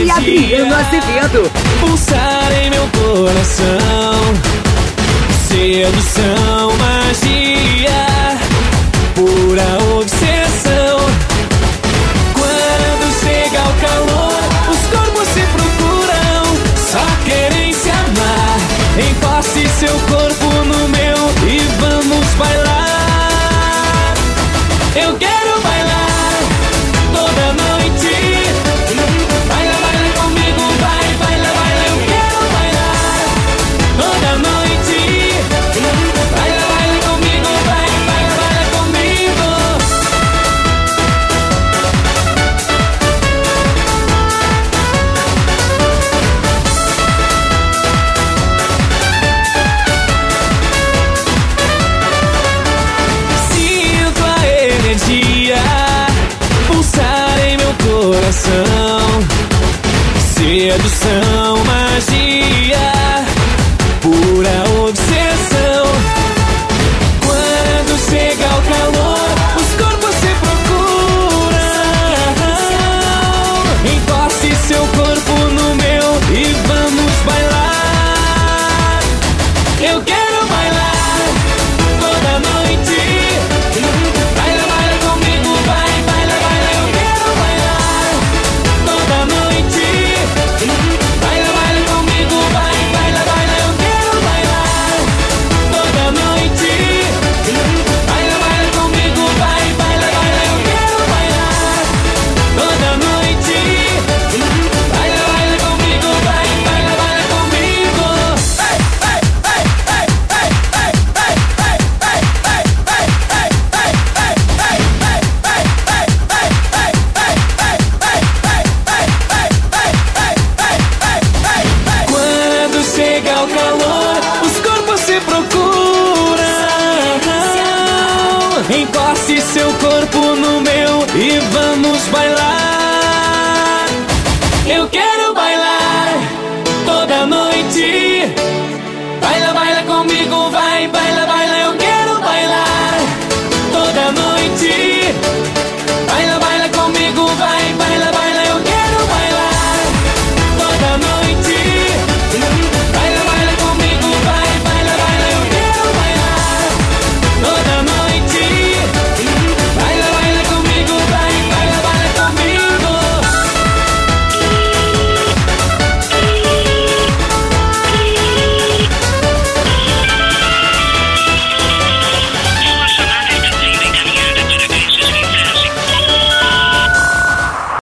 e Adriano Azevedo. Pulsar em meu coração, sedução, magia, pura obsessão. Quando chega o calor, os corpos se procuram, só querem se amar. Encoste seu corpo no meu e vamos bailar. Eu quero bailar toda noite. Baila, baila comigo, vai, baila, baila. Eu quero bailar toda noite. Baila, baila comigo, vai, baila, baila comigo. Sinto a energia pulsar em meu coração, sedução, magia, pura obsessão.